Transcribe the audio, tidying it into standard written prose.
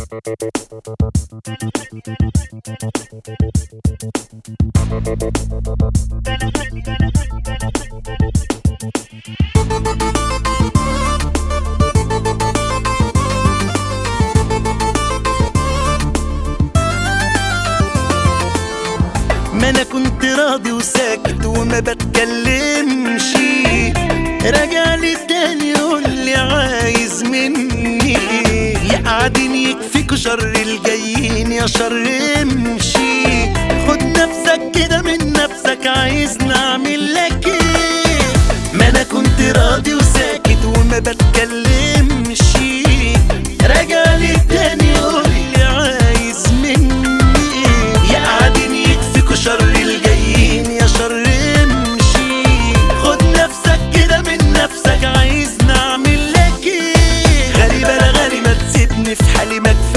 ما انا كنت راضي وساكت وما بتكلمش، راجعلي تاني يقولي عايز مني ايه؟ يا قاعدين يكفيكوا شر الجايين يا شر امشي. خد نفسك كده من نفسك، عايز نعمل لك ايه؟ ما انا كنت راضي وساكت وما بتكلمش، راجعلي تاني يقولي عايز مني ايه؟ يا قاعدين يكفيكوا شر الجايين يا شر امشي. خد نفسك كده من نفسك، عايز نعمل لك ايه؟ غالي بلا غالي ما تسيبني في حالي، ما